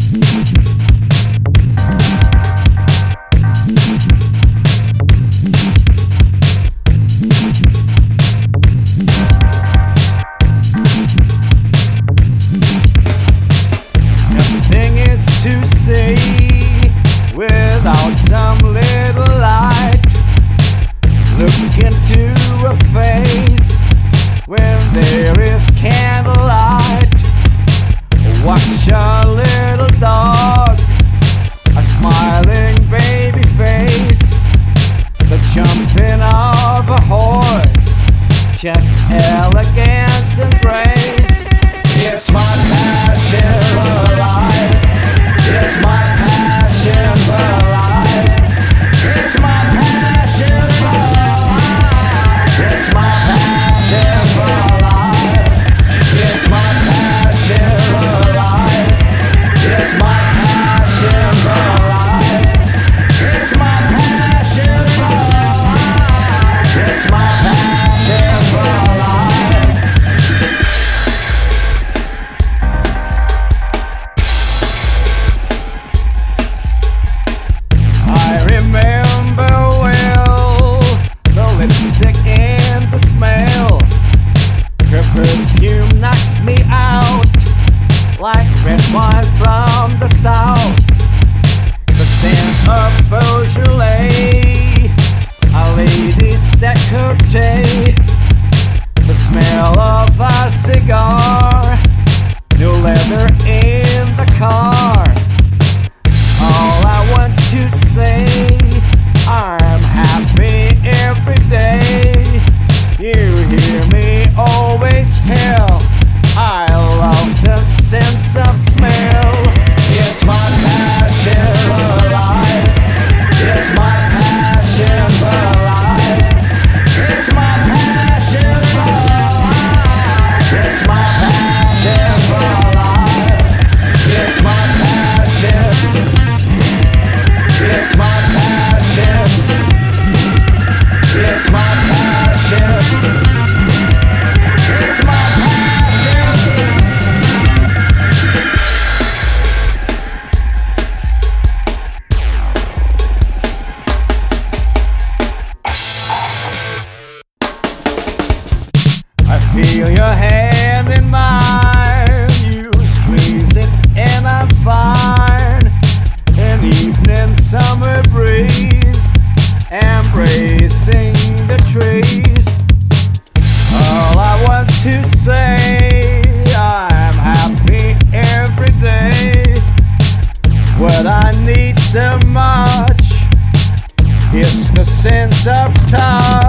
Nothing is to say without some little light. Look into a face when there is candlelight. Watch a little dog, a smiling baby face, the jumping of a horse, just elegance and grace. It's my passion for life. It's my passion for life. It's my passion for life. It's my passion for life. It's my passion for life. It's my passion for life. It's my passion for life. It's my passion for life. I remember well the lipstick and the smell. Her perfume knocked me out like red wine from the south. The scent of Beaujolais, a lady's décolleté. The smell of a cigar, new leather in the car. All I want to say, I'm happy every day. You hear me always tell, I love the sense of smell. It's my passion for life. It's my passion for life. It's my passion for life. It's my passion for life. It's my passion. It's my passion. It's my passion. It's my passion. I feel your hand in mine. You squeeze it and I'm fine. An evening summer breeze, embracing the trees. All I want to say, I'm happy every day. What I need so much is the sense of touch.